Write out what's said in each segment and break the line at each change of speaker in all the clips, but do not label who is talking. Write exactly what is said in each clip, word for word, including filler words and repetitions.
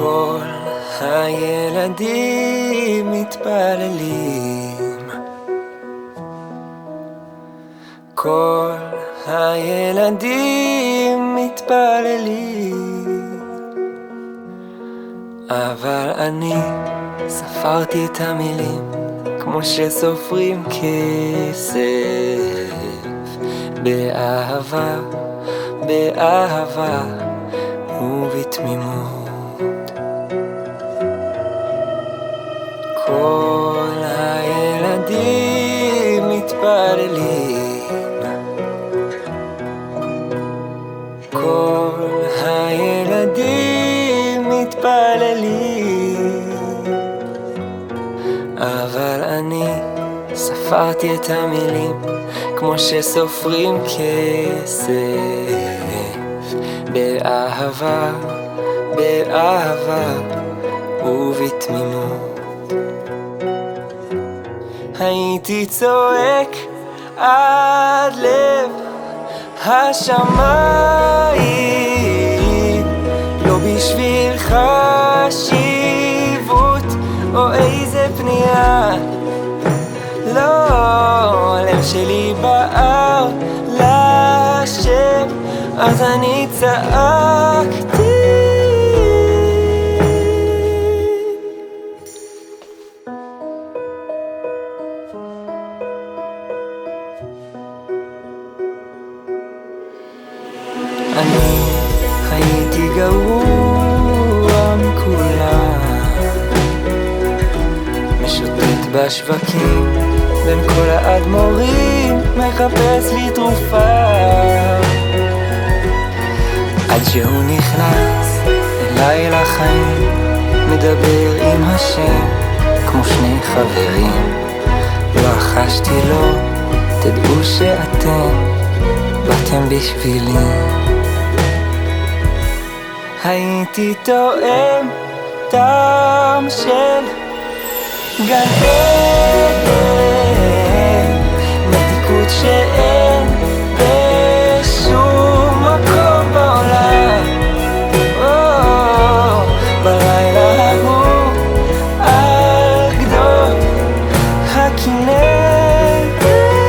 כל הילדים מתפללים, כל הילדים מתפללים, אבל אני ספרתי את המילים כמו שסופרים כסף, באהבה, באהבה ובתמימות. כל הילדים מתפללים, כל הילדים מתפללים, אבל אני ספרתי את המילים כמו שסופרים כסף, באהבה, באהבה ובתמימות. הייתי צועק עד לב השמיים, לא בשביל חשיבות או איזה פנייה, לא, הלב שלי בער לשם, אז אני צעקתי. אני הייתי גרוע מכולם, משוטט בשווקים בין כל האדמו"רים, מחפש לי תרופה, עד שהוא נכנס אליי לחיים, מדבר עם השם כמו שני חברים. לא חשתי לו, תדעו שאתם באתם בשבילי. הייתי תואם טעם של גן עדן, מתיקות שאין בשום מקום בעולם. בלילה ההוא על גדות הכנרת,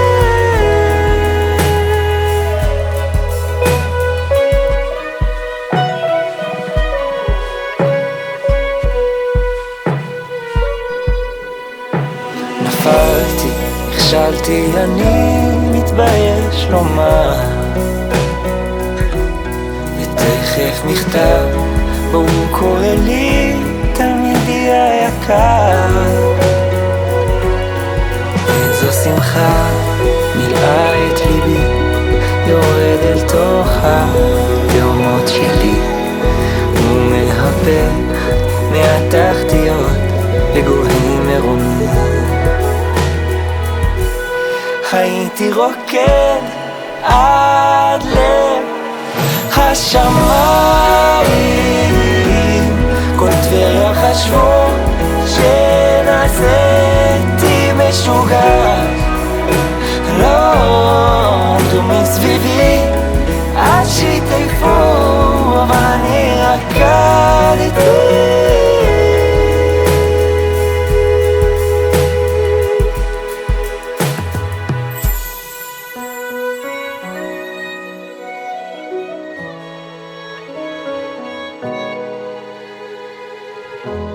נפלתי, נכשלתי, אני מתבייש לומר, ותכף מכתב בו הוא קורא לי תלמידי היקר. איזו שמחה מילאה את ליבי, יורד אל תוך התאומות שלי, ומהפך מהתחתיות לגוהים מרומים. הייתי רוקד עד לב השמיים, כל טבריה חשבו שנעשיתי משוגע, לא עמדו מסביבי עד שהתעייפו, אבל אני רקדתי.
you